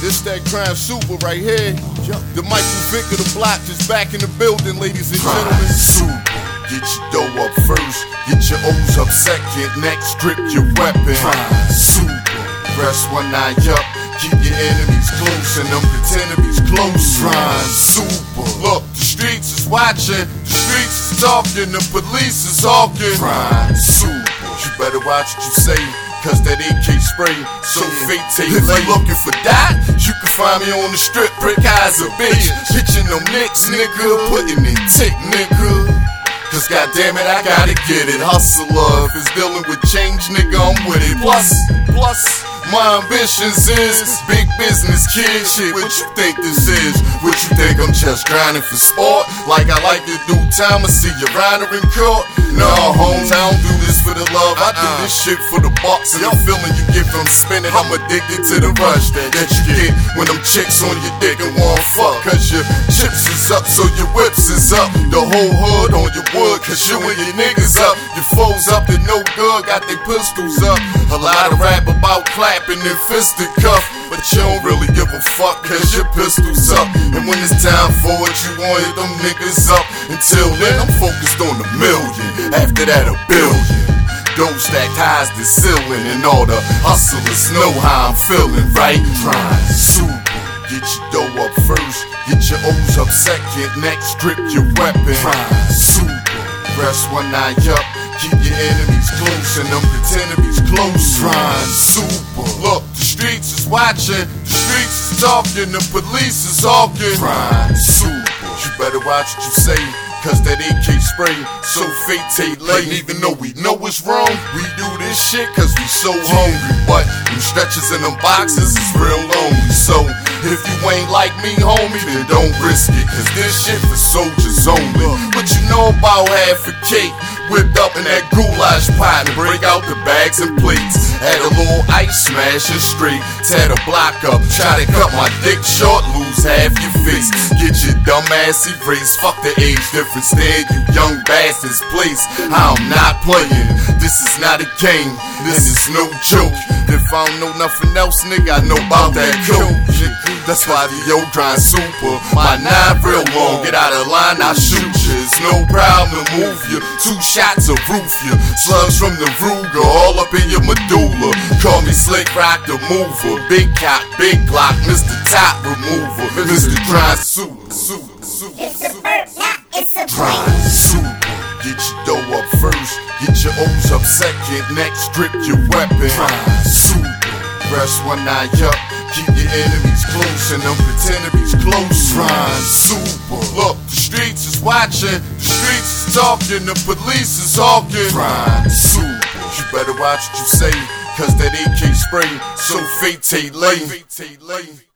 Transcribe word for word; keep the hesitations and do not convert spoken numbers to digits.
This that Crime Super right here. The Michael Vick of the block is back in the building, ladies and gentlemen. Super. Get your dough up first, get your O's up second, next grip your weapon. Super. Press one eye up, keep your enemies close and them pretend enemies close. Super. Look, the streets is watching, the streets is talking, the police is hawking. Super. You better watch what you say, cause that A K spray so fake take. If you looking for that, you can find me on the strip, brick eyes a bitch. Pitching them nicks, nigga, putting in tick, nigga. Cause goddamn it, I gotta get it. Hustler, if it's dealing with change, nigga, I'm with it. Plus, plus, my ambitions is big business, kid. Shit, what you think this is? What you think I'm just grinding for sport? Like I like to do time, I see you rider in court. No, homes, I don't do this for the love. I do this shit for the bucks and the feeling you get from spinning. I'm addicted to the rush that, that you get when them chicks on your dick and want fuck. Cause your chips is up, so your whips is up. The whole hood on your wood, cause you and your niggas up. Your foes up to no good, got their pistols up. A lot of rap about clapping and fisticuff, but you don't really give a fuck cause your pistol's up. And when it's time for it, you want it, them niggas up. Until then, I'm focused on a million. After that, a billion. Don't stack ties to ceiling, and all the hustlers know how I'm feeling, right? Trying super. Get your dough up first, get your O's up second, next grip your weapon. Trying super. Press one eye up, keep your enemies close and them pretend enemies close. Trying super. Look, the streets is watching, the streets is talking, the police is hawking. Trying super. You better watch what you say, cause that A K spray so fake take late. Even though we know it's wrong, we do this shit cause we so hungry. But them stretches in them boxes is real lonely. So if you ain't like me, homie, then don't risk it, cause this shit for soldiers only. What you know about half a cake whipped up in that goulash pot and break out the bags and plates. Add a little ice, smash it straight, tear the block up, try to cut my dick short, lose half your face. Get your dumb ass erased, fuck the age difference, stand you young bastards place. I'm not playing, this is not a game, this is no joke. If I don't know nothing else, nigga, I know about that coke. That's why the yo grind super. My nine real long, get out of line, I shoot you. It's no problem to move you. Two shots will roof you. Slugs from the Ruger all up in your medulla. Call me Slick Rock the Mover. Big cock, big Glock, Mister Top Remover. Mister Grind Super. Super, super, It's a bird, not it's a Grind Super. Get your dough up first, get your O's up second, next grip your weapon. Grind Super. Press one eye up, keep your enemies close and them pretend enemies close. Grind Super. Look, the streets is watching, the streets is talking, the police is hawking. Grind Super. You better watch what you say, cause that A K spray so fate take lane.